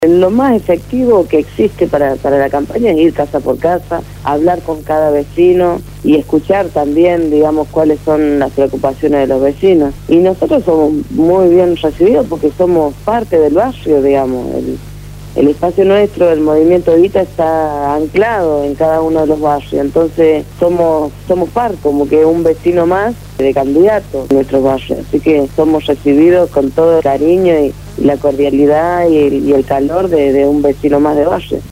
Lo más efectivo que existe para la campaña es ir casa por casa, hablar con cada vecino y escuchar también, digamos, cuáles son las preocupaciones de los vecinos. Y nosotros somos muy bien recibidos porque somos parte del barrio, digamos. El espacio nuestro, el movimiento Evita, está anclado en cada uno de los barrios, entonces somos parte, como que un vecino más de candidato en nuestros barrios, así que somos recibidos con todo el cariño y la cordialidad y el calor de un vecino más de barrio.